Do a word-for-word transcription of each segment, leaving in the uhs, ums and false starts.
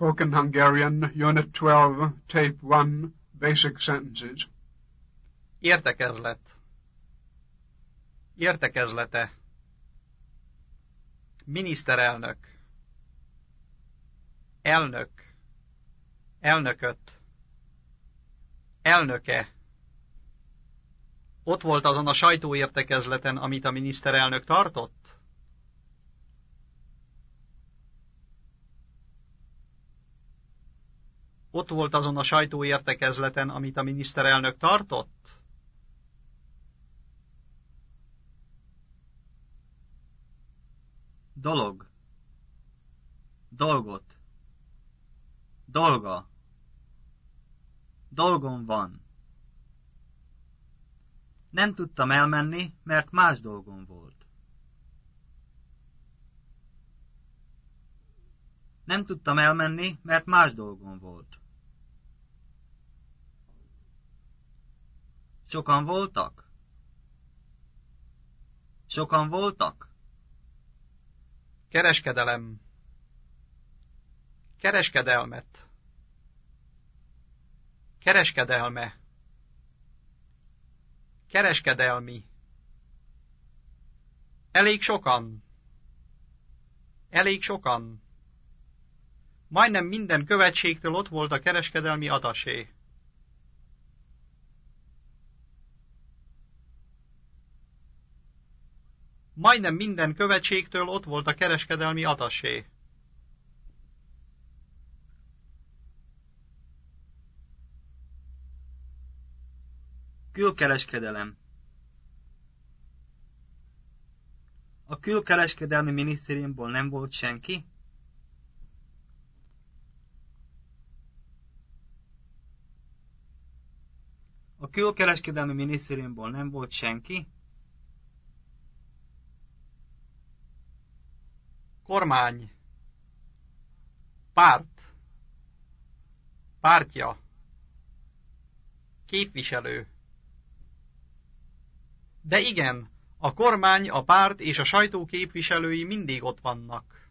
Spoken Hungarian, Unit twelve, Tape one, Basic Sentences. Értekezlet. Értekezlete. Miniszterelnök. Elnök. Elnököt. Elnöke. Ott volt azon a sajtóértekezleten, amit a miniszterelnök tartott? Ott volt azon a sajtóértekezleten, amit a miniszterelnök tartott? Dolog. Dolgot. Dolga. Dolgom van. Nem tudtam elmenni, mert más dolgom volt. Nem tudtam elmenni, mert más dolgom volt. Sokan voltak? Sokan voltak? Kereskedelem. Kereskedelmet. Kereskedelme. Kereskedelmi. Elég sokan. Elég sokan. Majdnem minden követségtől ott volt a kereskedelmi atasé. Majdnem minden követségtől ott volt a kereskedelmi atasé. Külkereskedelem. A külkereskedelmi minisztériumból nem volt senki? A külkereskedelmi minisztériumból nem volt senki? Kormány. Párt. Pártja. Képviselő. De igen, a kormány, a párt és a sajtó képviselői mindig ott vannak.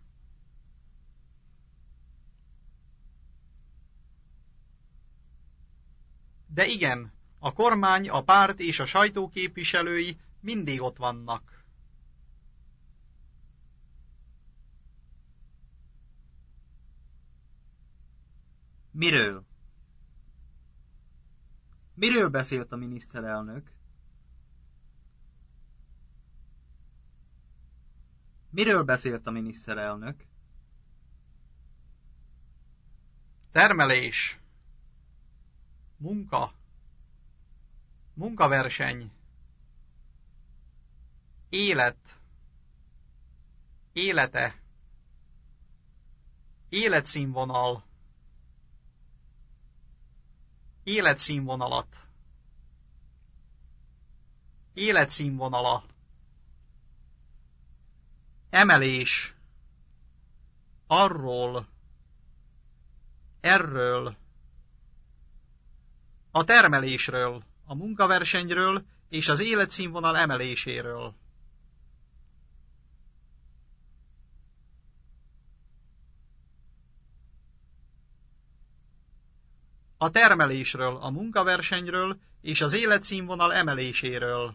De igen, a kormány, a párt és a sajtó képviselői mindig ott vannak. Miről? Miről beszélt a miniszterelnök? Miről beszélt a miniszterelnök? Termelés. Munka. Munkaverseny. Élet. Élete. Életszínvonal. Életszínvonalat. Életszínvonala. Emelés. Arról. Erről. A termelésről, a munkaversenyről és az életszínvonal emeléséről. A termelésről, a munkaversenyről és az életszínvonal emeléséről.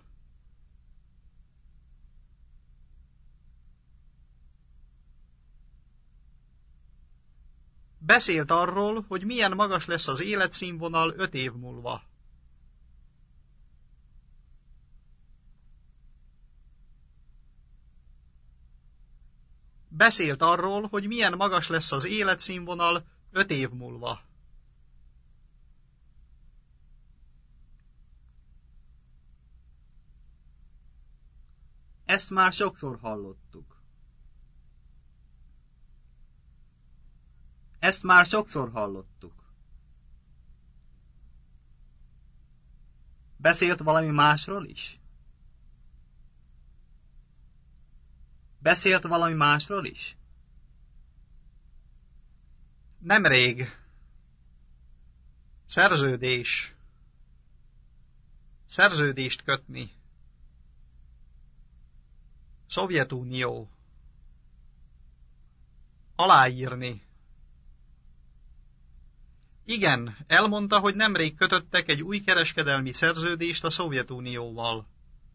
Beszélt arról, hogy milyen magas lesz az életszínvonal öt év múlva. Beszélt arról, hogy milyen magas lesz az életszínvonal öt év múlva. Ezt már sokszor hallottuk. Ezt már sokszor hallottuk. Beszélt valami másról is? Beszélt valami másról is? Nemrég. Szerződés. Szerződést kötni. Szovjetunió. Aláírni. Igen, elmondta, hogy nemrég kötöttek egy új kereskedelmi szerződést a Szovjetunióval.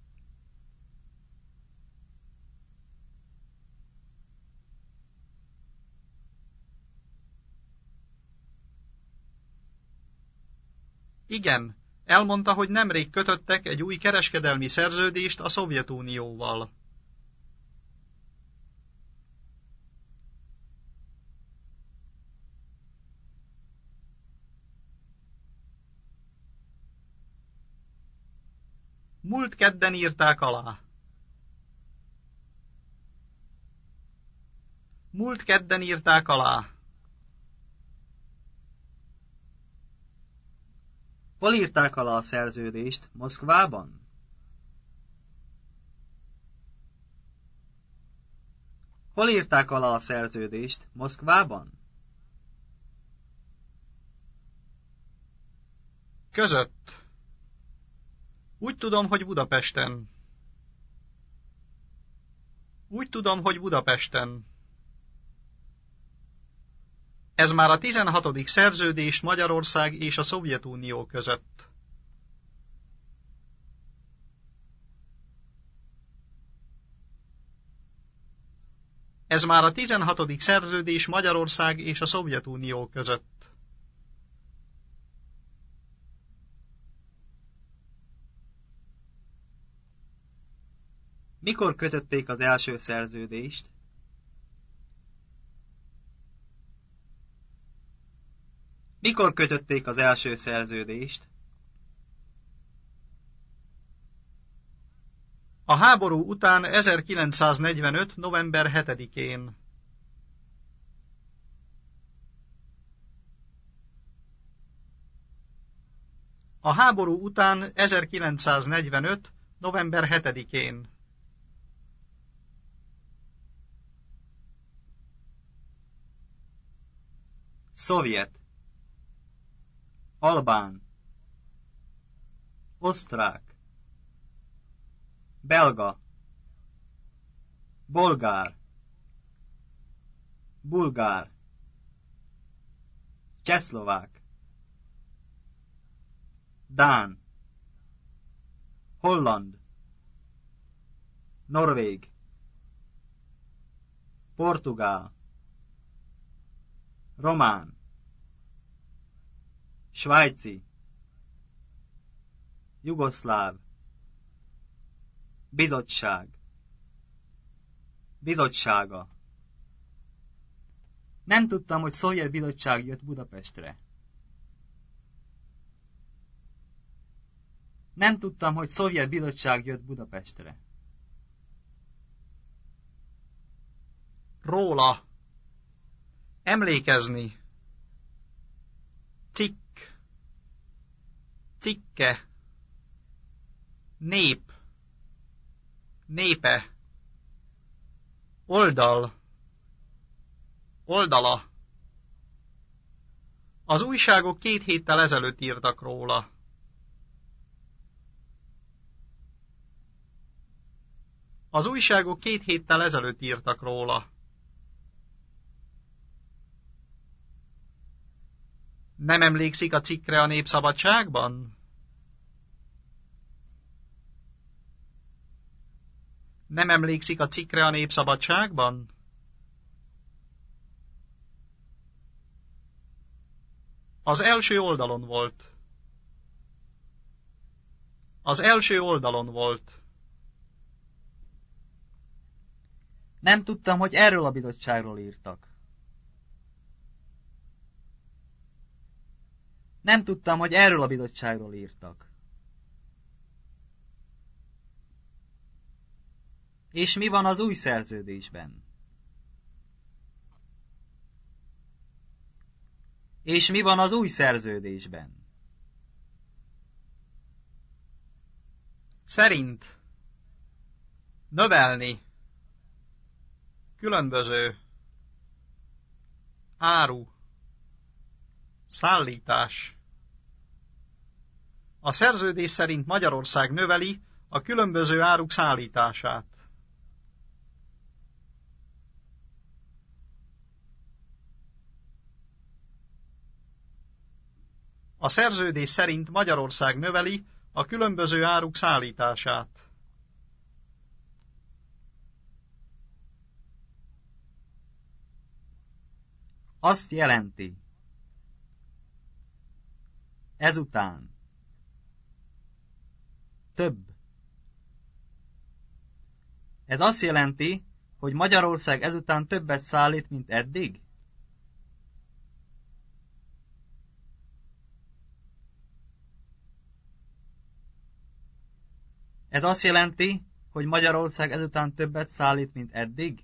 Igen, elmondta, hogy nemrég kötöttek egy új kereskedelmi szerződést a Szovjetunióval. Múlt kedden írták alá. Múlt kedden írták alá. Hol írták alá a szerződést? Moszkvában? Hol írták alá a szerződést? Moszkvában? Között. Úgy tudom, hogy Budapesten. Úgy tudom, hogy Budapesten. Ez már a tizenhatodik szerződés Magyarország és a Szovjetunió között. Ez már a tizenhatodik szerződés Magyarország és a Szovjetunió között. Mikor kötötték az első szerződést? Mikor kötötték az első szerződést? A háború után ezerkilencszáznegyvenöt. november hetedikén. A háború után ezerkilencszáznegyvenöt. november hetedikén. Szovjet, albán, osztrák, belga, bolgár, bulgár, csehszlovák, dán, holland, norvég, portugál, román, svájci, jugoszláv, bizottság, bizottsága. Nem tudtam, hogy szovjet bizottság jött Budapestre. Nem tudtam, hogy szovjet bizottság jött Budapestre. Róla. Emlékezni. Cikk. Cikke. Nép. Népe. Oldal. Oldala. Az újságok két héttel ezelőtt írtak róla. Az újságok két héttel ezelőtt írtak róla. Nem emlékszik a cikkre a Népszabadságban? Nem emlékszik a cikkre a Népszabadságban? Az első oldalon volt. Az első oldalon volt. Nem tudtam, hogy erről a bizottságról írtak. Nem tudtam, hogy erről a bizottságról írtak. És mi van az új szerződésben? És mi van az új szerződésben? Szerint. Növelni. Különböző. Áru. Szállítás. A szerződés szerint Magyarország növeli a különböző áruk szállítását. A szerződés szerint Magyarország növeli a különböző áruk szállítását. Azt jelenti. Ezután. Több. Ez azt jelenti, hogy Magyarország ezután többet szállít, mint eddig? Ez azt jelenti, hogy Magyarország ezután többet szállít, mint eddig?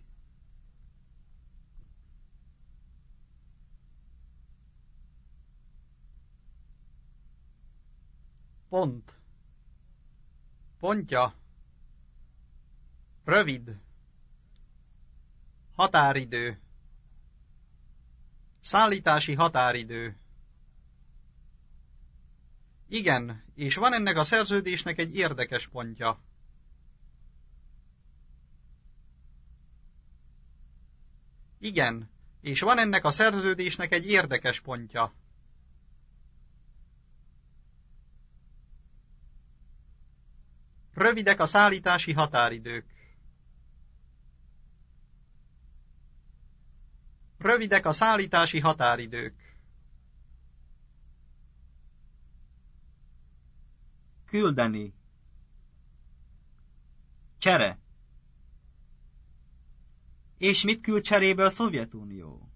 Pont. Pontja. Rövid. Határidő. Szállítási határidő. Igen, és van ennek a szerződésnek egy érdekes pontja. Igen, és van ennek a szerződésnek egy érdekes pontja. Rövidek a szállítási határidők. Rövidek a szállítási határidők. Küldeni. Csere. És mit küld cserébe a Szovjetunió?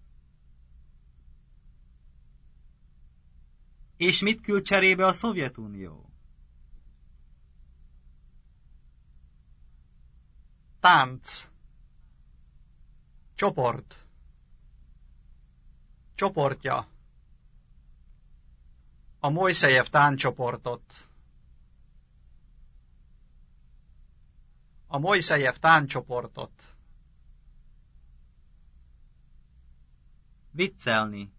És mit küld cserébe a Szovjetunió? Tánc. Csoport. Csoportja. A Mojszejev tánccsoportot. A Mojszejev tánccsoportot. Viccelni.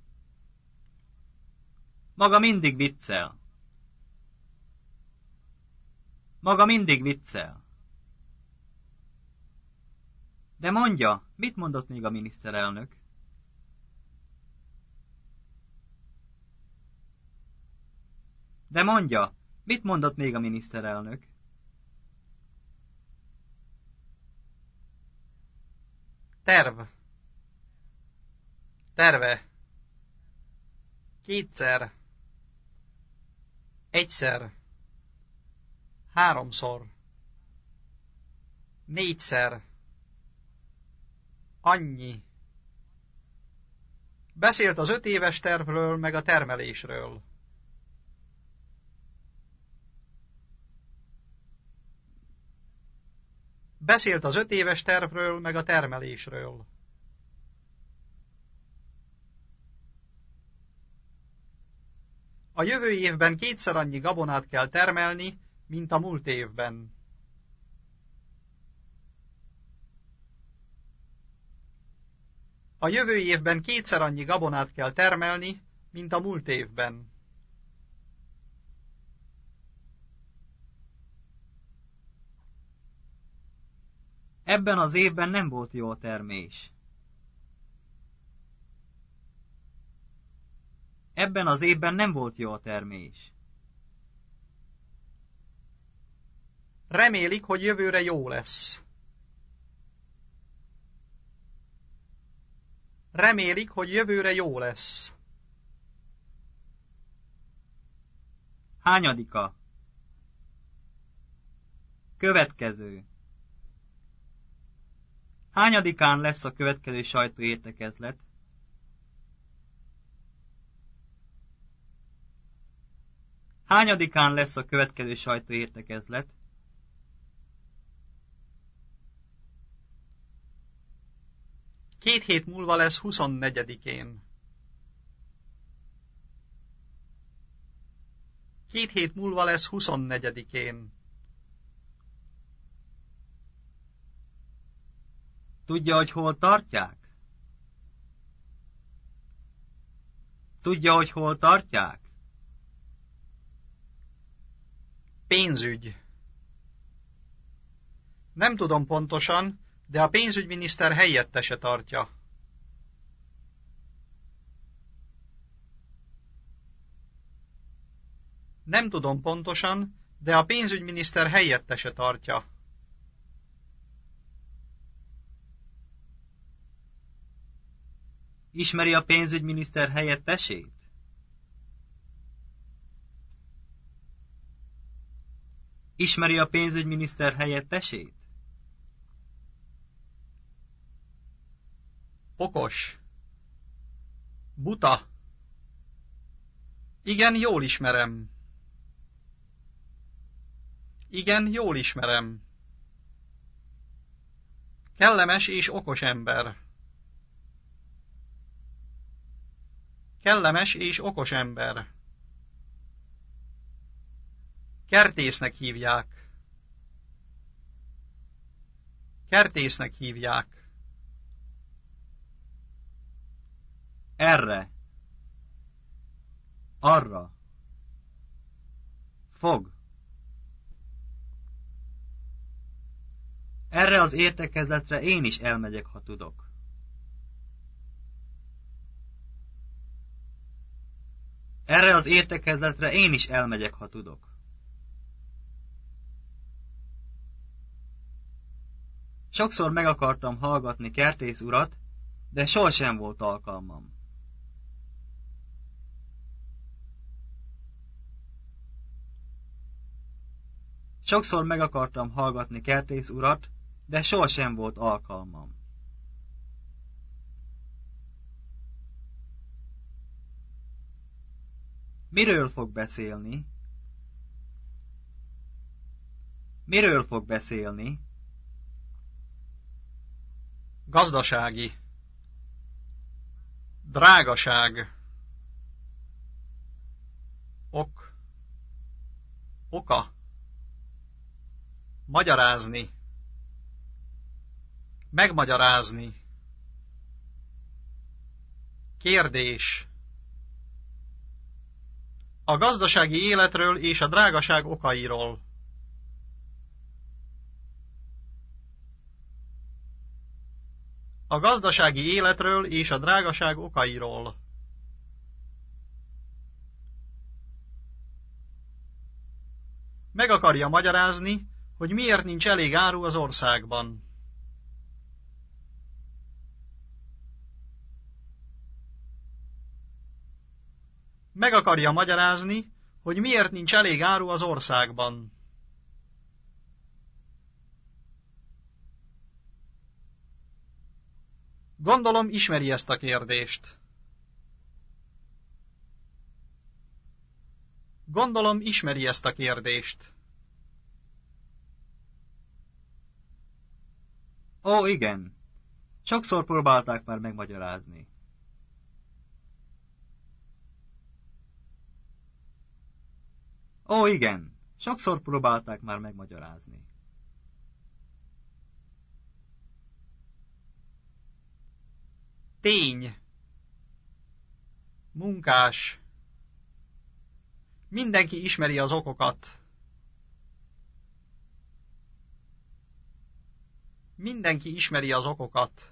Maga mindig viccel. Maga mindig viccel. De mondja, mit mondott még a miniszterelnök? De mondja, mit mondott még a miniszterelnök? Terv. Terve. Kétszer. Egyszer. Háromszor. Négyszer. Annyi. Beszélt az öt éves tervről, meg a termelésről. Beszélt az öt éves tervről, meg a termelésről. A jövő évben kétszer annyi gabonát kell termelni, mint a múlt évben. A jövő évben kétszer annyi gabonát kell termelni, mint a múlt évben. Ebben az évben nem volt jó a termés. Ebben az évben nem volt jó a termés. Remélik, hogy jövőre jó lesz. Remélik, hogy jövőre jó lesz. Hányadika? Következő. Hányadikán lesz a következő sajtóértekezlet? Hányadikán lesz a következő sajtóértekezlet? Két hét múlva lesz huszonnegyedikén. Két hét múlva lesz huszonnegyedikén. Tudja, hogy hol tartják? Tudja, hogy hol tartják? Pénzügy. Nem tudom pontosan, de a pénzügyminiszter helyettese tartja. . Nem tudom pontosan, de a pénzügyminiszter helyettese tartja. Ismeri a pénzügyminiszter helyettesét? Ismeri a pénzügyminiszter helyettesét? Okos. Buta. Igen, jól ismerem. Igen, jól ismerem. Kellemes és okos ember. Kellemes és okos ember. Kertésznek hívják. Kertésznek hívják. Erre. Arra. Fog. Erre az értekezletre én is elmegyek, ha tudok. Erre az értekezletre én is elmegyek, ha tudok. Sokszor meg akartam hallgatni Kertész urat, de sohasem volt alkalmam. Sokszor meg akartam hallgatni Kertész urat, de sohasem volt alkalmam. Miről fog beszélni? Miről fog beszélni? Gazdasági. Drágaság. Ok. Oka. Magyarázni. Megmagyarázni. Kérdés. A gazdasági életről és a drágaság okairól. A gazdasági életről és a drágaság okairól. Meg akarja magyarázni, hogy miért nincs elég áru az országban. Meg akarja magyarázni, hogy miért nincs elég áru az országban. Gondolom, ismeri ezt a kérdést. Gondolom, ismeri ezt a kérdést. Ó, igen. Sokszor próbálták már megmagyarázni. Ó, igen. Sokszor próbálták már megmagyarázni. Tény. Munkás. Mindenki ismeri az okokat. Mindenki ismeri az okokat.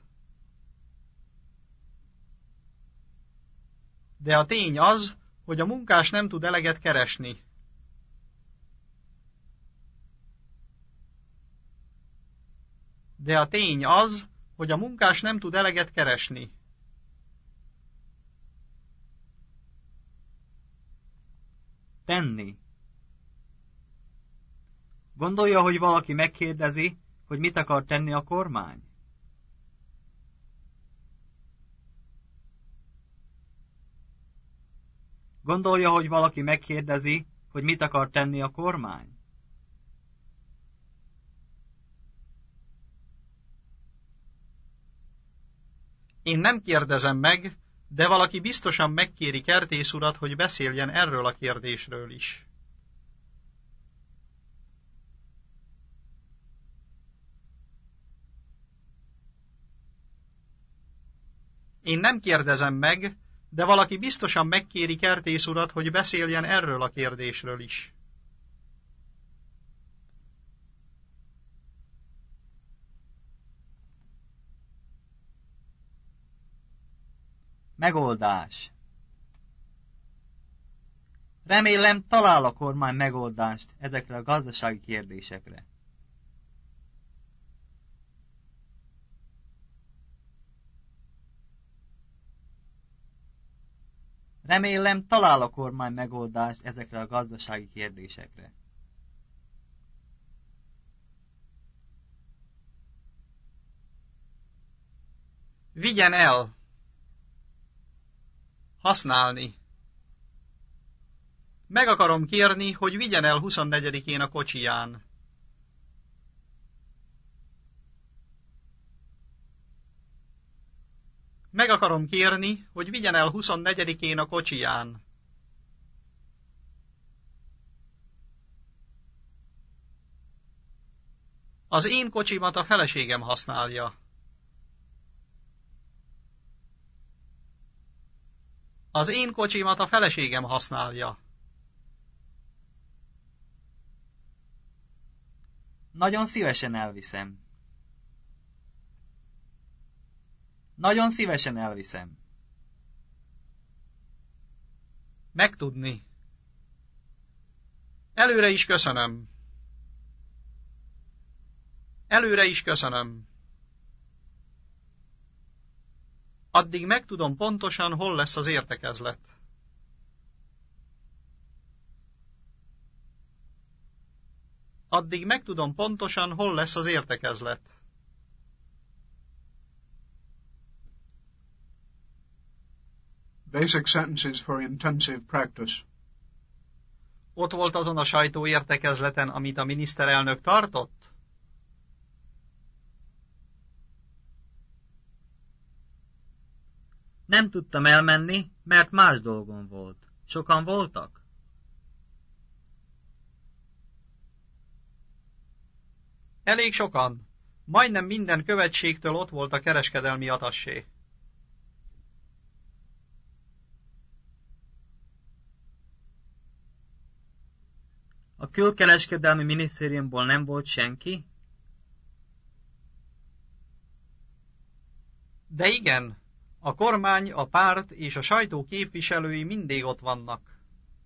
De a tény az, hogy a munkás nem tud eleget keresni. De a tény az, hogy a munkás nem tud eleget keresni. Tenni. Gondolja, hogy valaki megkérdezi, hogy mit akar tenni a kormány? Gondolja, hogy valaki megkérdezi, hogy mit akar tenni a kormány? Én nem kérdezem meg, de valaki biztosan megkéri Kertész urat, hogy beszéljen erről a kérdésről is. Én nem kérdezem meg, de valaki biztosan megkéri Kertész urat, hogy beszéljen erről a kérdésről is. Megoldás. Remélem talál a kormány megoldást ezekre a gazdasági kérdésekre. Remélem talál a kormány megoldást ezekre a gazdasági kérdésekre. Vigyen el. Használni. Meg akarom kérni, hogy vigyen el huszonnegyedikén a kocsiján. Meg akarom kérni, hogy vigyen el huszonnegyedikén a kocsiján. Az én kocsimat a feleségem használja. Az én kocsimat a feleségem használja. Nagyon szívesen elviszem. Nagyon szívesen elviszem. Megtudni. Előre is köszönöm. Előre is köszönöm. Addig megtudom pontosan, hol lesz az értekezlet. Addig megtudom pontosan, hol lesz az értekezlet. Basic sentences for intensive practice. Ott volt azon a sajtóértekezleten, amit a miniszterelnök tartott? Nem tudtam elmenni, mert más dolgom volt. Sokan voltak? Elég sokan. Majdnem minden követségtől ott volt a kereskedelmi atassé. A külkereskedelmi minisztériumból nem volt senki? De igen, a kormány, a párt és a sajtó képviselői mindig ott vannak.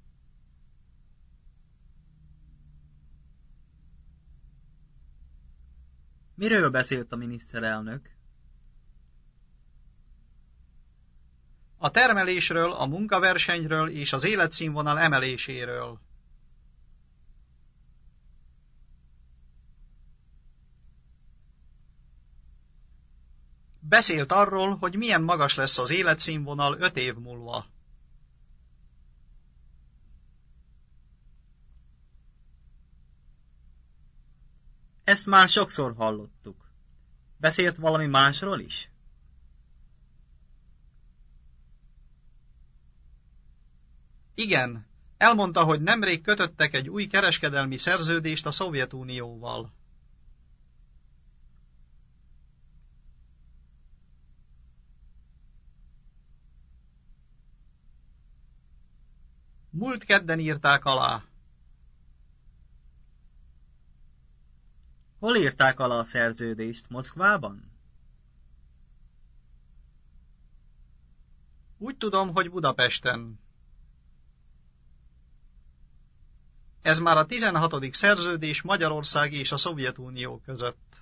Miről beszélt a miniszterelnök? A termelésről, a munkaversenyről és az életszínvonal emeléséről. Beszélt arról, hogy milyen magas lesz az életszínvonal öt év múlva. Ezt már sokszor hallottuk. Beszélt valami másról is? Igen, elmondta, hogy nemrég kötöttek egy új kereskedelmi szerződést a Szovjetunióval. Múlt kedden írták alá. Hol írták alá a szerződést? Moszkvában? Úgy tudom, hogy Budapesten. Ez már a tizenhatodik szerződés Magyarország és a Szovjetunió között.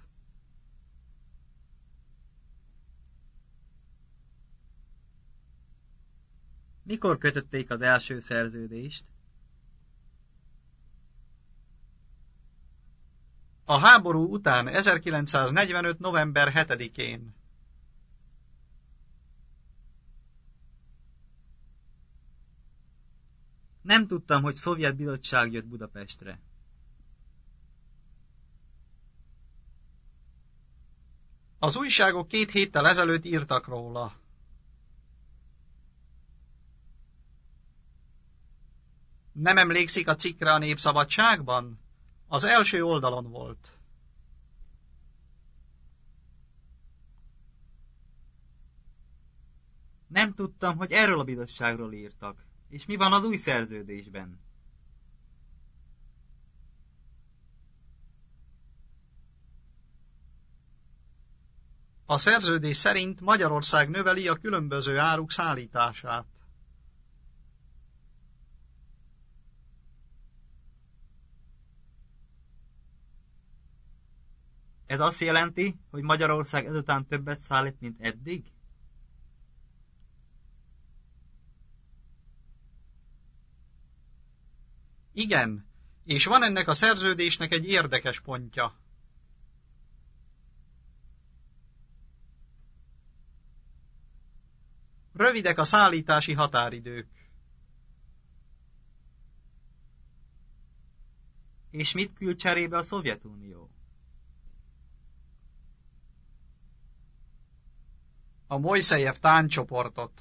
Mikor kötötték az első szerződést? A háború után ezerkilencszáznegyvenöt. november hetedikén. Nem tudtam, hogy szovjet bizottság jött Budapestre. Az újságok két héttel ezelőtt írtak róla. Nem emlékszik a cikkre a Népszabadságban? Az első oldalon volt. Nem tudtam, hogy erről a bizottságról írtak. És mi van az új szerződésben? A szerződés szerint Magyarország növeli a különböző áruk szállítását. Ez azt jelenti, hogy Magyarország ezután többet szállít, mint eddig? Igen, és van ennek a szerződésnek egy érdekes pontja. Rövidek a szállítási határidők. És mit küld cserébe a Szovjetunió? A Mojszejev tánccsoportot.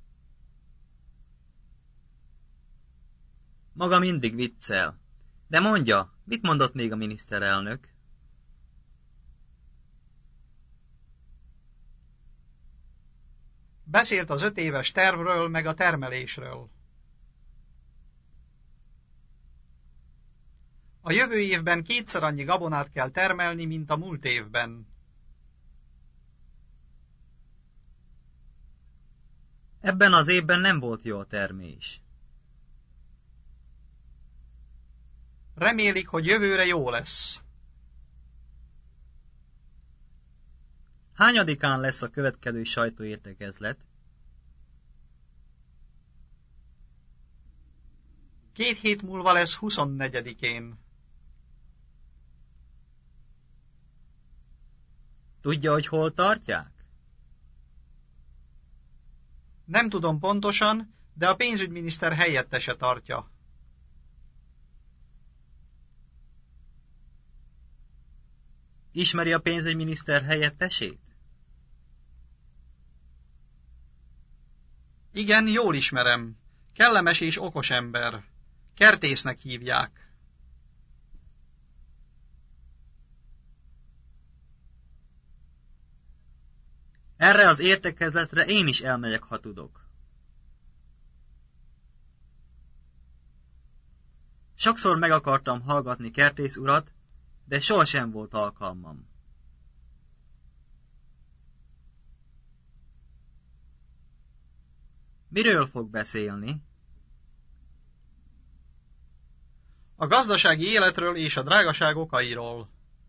Maga mindig viccel. De mondja, mit mondott még a miniszterelnök? Beszélt az öt éves tervről meg a termelésről. A jövő évben kétszer annyi gabonát kell termelni, mint a múlt évben. Ebben az évben nem volt jó a termés. Remélik, hogy jövőre jó lesz. Hányadikán lesz a következő sajtóértekezlet? Két hét múlva lesz huszonnegyedikén. Tudja, hogy hol tartják? Nem tudom pontosan, de a pénzügyminiszter helyettese tartja. Ismeri a pénzügyminiszter helyettesét? Igen, jól ismerem. Kellemes és okos ember. Kertésznek hívják. Erre az értekezletre én is elmegyek, ha tudok. Sokszor meg akartam hallgatni Kertész urat, de sohasem volt alkalmam. Miről fog beszélni? A gazdasági életről és a drágaság okairól.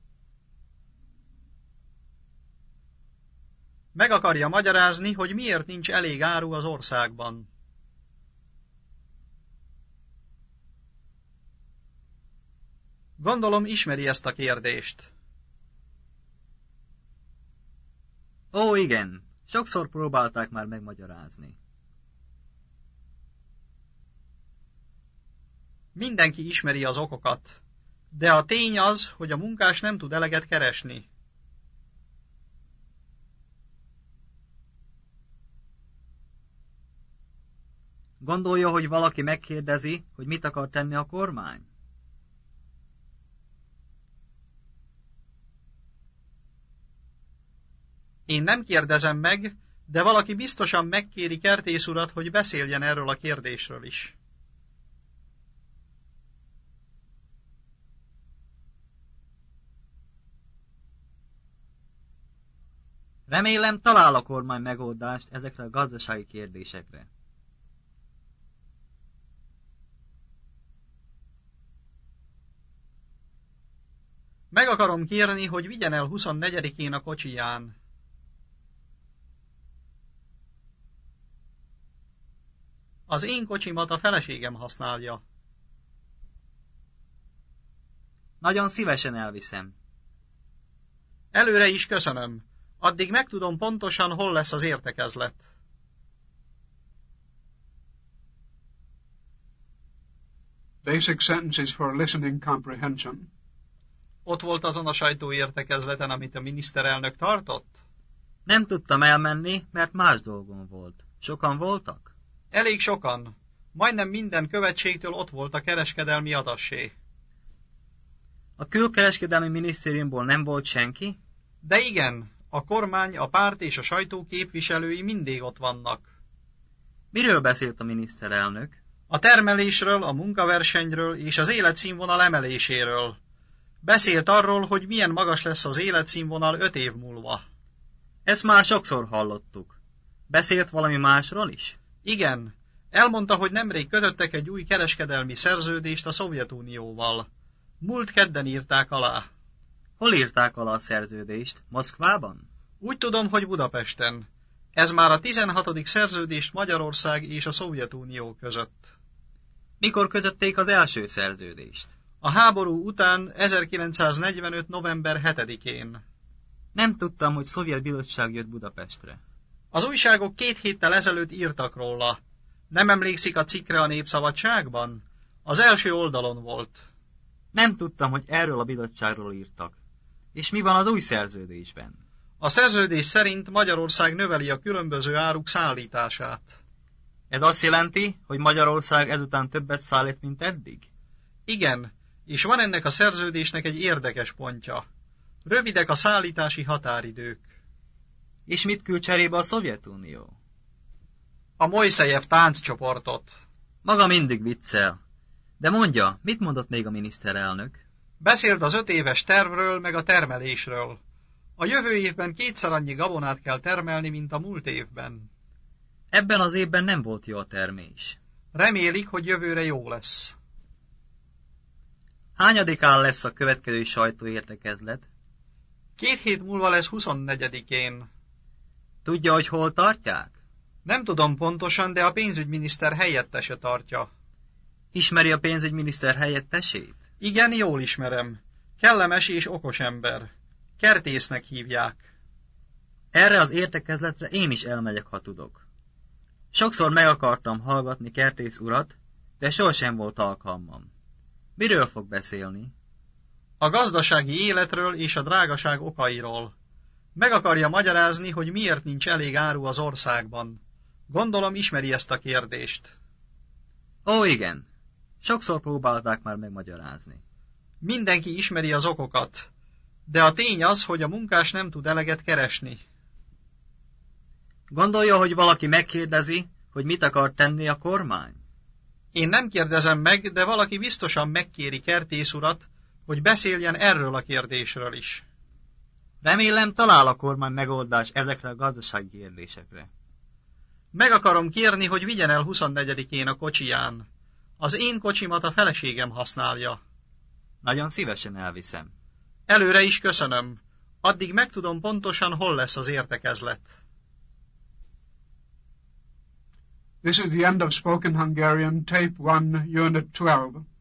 Meg akarja magyarázni, hogy miért nincs elég áru az országban. Gondolom, ismeri ezt a kérdést. Ó, igen, sokszor próbálták már megmagyarázni. Mindenki ismeri az okokat, de a tény az, hogy a munkás nem tud eleget keresni. Gondolja, hogy valaki megkérdezi, hogy mit akar tenni a kormány? Én nem kérdezem meg, de valaki biztosan megkéri Kertész urat, hogy beszéljen erről a kérdésről is. Remélem talál a kormány megoldást ezekre a gazdasági kérdésekre. Meg akarom kérni, hogy vigyen el huszonnegyedikén a kocsiján. Az én kocsimat a feleségem használja. Nagyon szívesen elviszem. Előre is köszönöm. Addig megtudom pontosan, hol lesz az értekezlet. Basic sentences for listening comprehension. Ott volt azon a sajtóértekezleten, amit a miniszterelnök tartott? Nem tudtam elmenni, mert más dolgom volt. Sokan voltak? Elég sokan. Majdnem minden követségtől ott volt a kereskedelmi atassé. A külkereskedelmi minisztériumból nem volt senki? De igen, a kormány, a párt és a sajtó képviselői mindig ott vannak. Miről beszélt a miniszterelnök? A termelésről, a munkaversenyről és az életszínvonal emeléséről. Beszélt arról, hogy milyen magas lesz az életszínvonal öt év múlva. Ezt már sokszor hallottuk. Beszélt valami másról is? Igen, elmondta, hogy nemrég kötöttek egy új kereskedelmi szerződést a Szovjetunióval. Múlt kedden írták alá. Hol írták alá a szerződést? Moszkvában? Úgy tudom, hogy Budapesten. Ez már a tizenhatodik szerződés Magyarország és a Szovjetunió között. Mikor kötötték az első szerződést? A háború után ezerkilencszáznegyvenöt. november hetedikén. Nem tudtam, hogy szovjet bizottság jött Budapestre. Az újságok két héttel ezelőtt írtak róla. Nem emlékszik a cikkre a Népszabadságban? Az első oldalon volt. Nem tudtam, hogy erről a bizottságról írtak. És mi van az új szerződésben? A szerződés szerint Magyarország növeli a különböző áruk szállítását. Ez azt jelenti, hogy Magyarország ezután többet szállít, mint eddig? Igen, és van ennek a szerződésnek egy érdekes pontja. Rövidek a szállítási határidők. És mit küld cserébe a Szovjetunió? A Mojszejev tánccsoportot. Maga mindig viccel. De mondja, mit mondott még a miniszterelnök? Beszélt az öt éves tervről, meg a termelésről. A jövő évben kétszer annyi gabonát kell termelni, mint a múlt évben. Ebben az évben nem volt jó a termés. Remélik, hogy jövőre jó lesz. Hányadikán lesz a következő sajtóértekezlet? Két hét múlva lesz huszonnegyedikén. Tudja, hogy hol tartják? Nem tudom pontosan, de a pénzügyminiszter helyettese tartja. Ismeri a pénzügyminiszter helyettesét? Igen, jól ismerem. Kellemes és okos ember. Kertésznek hívják. Erre az értekezletre én is elmegyek, ha tudok. Sokszor meg akartam hallgatni Kertész urat, de sosem volt alkalmam. Miről fog beszélni? A gazdasági életről és a drágaság okairól. Meg akarja magyarázni, hogy miért nincs elég áru az országban. Gondolom ismeri ezt a kérdést. Ó, igen. Sokszor próbálták már megmagyarázni. Mindenki ismeri az okokat, de a tény az, hogy a munkás nem tud eleget keresni. Gondolja, hogy valaki megkérdezi, hogy mit akar tenni a kormány? Én nem kérdezem meg, de valaki biztosan megkéri Kertész urat, hogy beszéljen erről a kérdésről is. Remélem talál a kormány megoldás ezekre a gazdasági kérdésekre. Meg akarom kérni, hogy vigyen el huszonnegyedikén a kocsiján. Az én kocsimat a feleségem használja. Nagyon szívesen elviszem. Előre is köszönöm. Addig megtudom pontosan, hol lesz az értekezlet. This is the end of Spoken Hungarian, Tape one, Unit twelve.